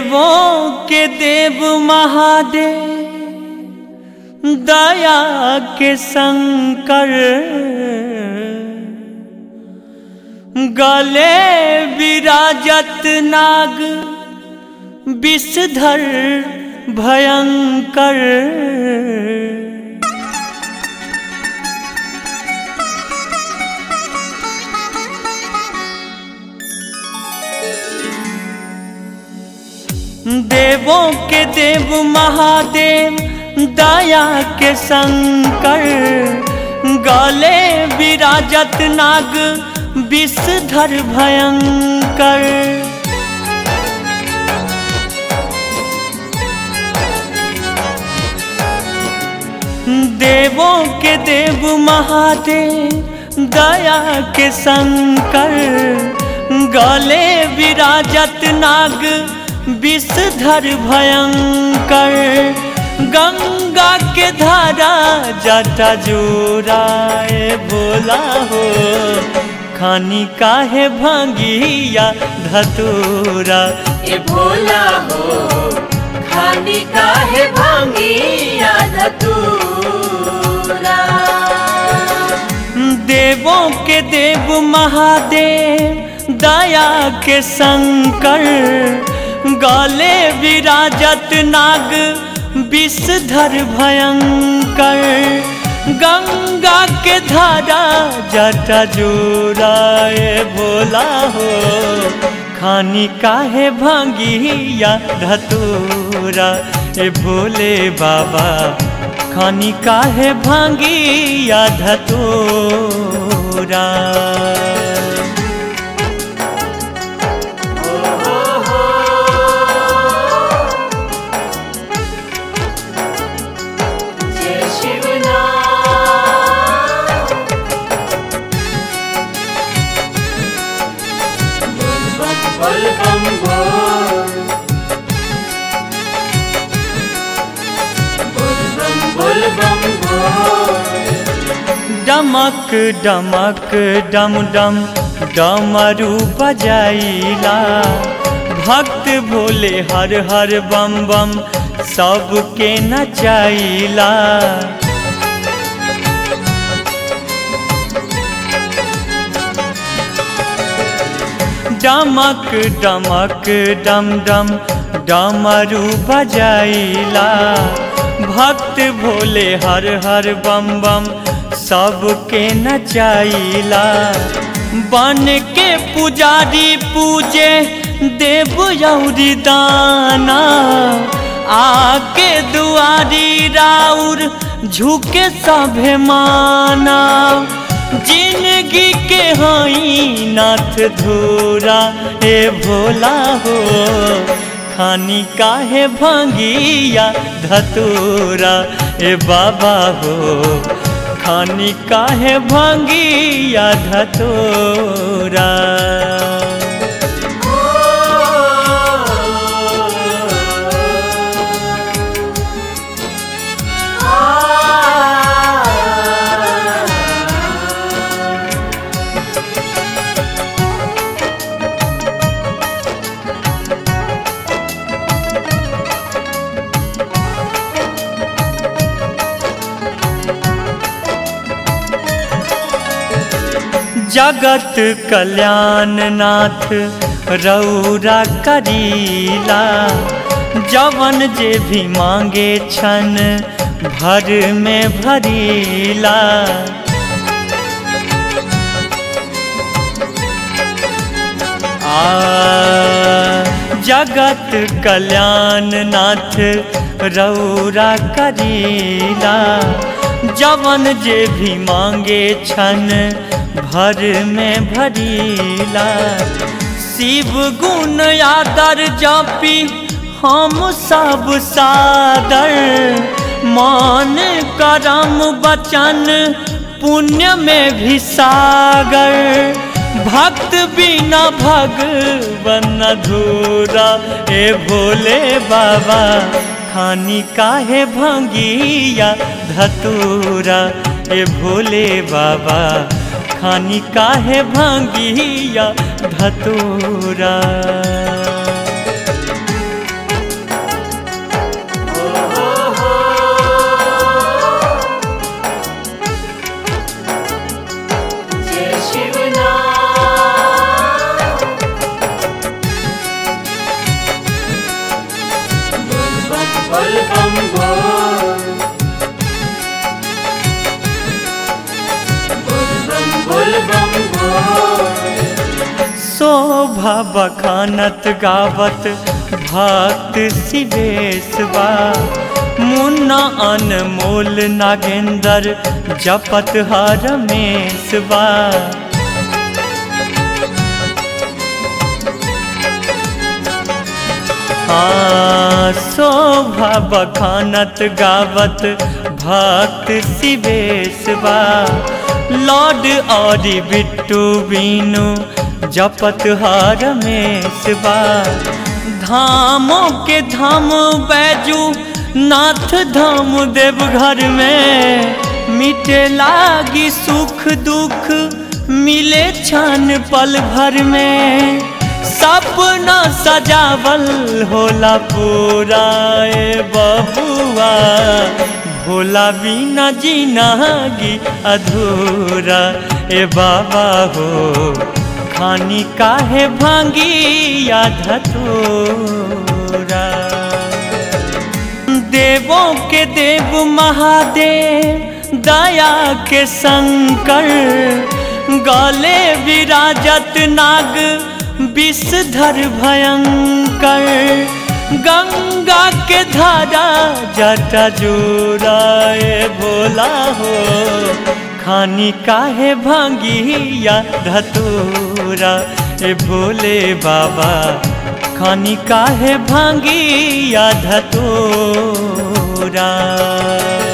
देवों के देव महादेव दया के शंकर गले विराजत नाग विषधर भयंकर। देवों के देव महादेव दया के शंकर गले विराजत नाग विषधर भयंकर। देवों के देव महादेव दया के शंकर गले विराजत नाग विषधर भयंकर। गंगा के धारा जटा जोराए भोला हो खानी काहे भांगिया धतूरा। ए भोला हो खानी काहे भांगिया धतूरा। देवों के देव महादेव दया के शंकर गले विराजत नाग विषधर भयंकर। गंगा के धारा जटा जोराए भोला हो खानी काहे भांगिया धतूरा। ए भोले बाबा खानी काहे भांगिया धतूरा। डमक डमक डम डम डमरू बजाइला भक्त भोले हर हर बम बम सबके नचाइला। डमक डमक डम डम डमरू बजाइला भक्त भोले हर हर बम बम सबके नचाइला। बन के पुजारी पूजे देव यौरी दाना आके दुआरी राउर झुके सभे माना। जिंदगी के हई नाथ धूरा ए भोला हो खानी काहे भांगिया धतूरा। ए बाबा हो खानी काहे भांगिया धतूरा। जगत कल्याण नाथ रौरा करीला जवन जे भी मांगे छन भर में भरीला। जगत कल्याण नाथ रौरा करीला जवन जे भी मांगे छन भर में भरीला। शिव गुण आदर जापी हम सब सादर मान करम वचन पुण्य में भी सागर। भक्त बिना भगवन अधूरा ए भोले बाबा खानी काहे भांगिया धतूरा। ए भोले बाबा खानी काहे भांगिया धतूरा। बोल बम बोल, बोल बम बोल। शोभा बखानत गावत भक्त शिवेशवा, मुन्ना अनमोल नागेंद्र जपत हरमेशवा। शोभा बखानत गावत भक्त शिवेशवा, लॉर्ड और बिट्टू बीनू जपत हरमेशवा। धामों के धाम बैजू नाथ धाम देवघर में, मिटे लागी सुख दुख मिले क्षण पल भर में। सपना सजावल होला पूरा ए बबुआ, भोला बिना जिंदगी अधूरा ए बाबा हो। खानी काहे भांगी या धतूरा, देवों के देव महादेव दया के शंकर, गले विराजत नाग विषधर भयंकर। गंगा के धारा जटा जोराए भोला हो, खानी काहे भांगी या धतूरा ए भोले बाबा। खानी काहे भांगी या धतूरा।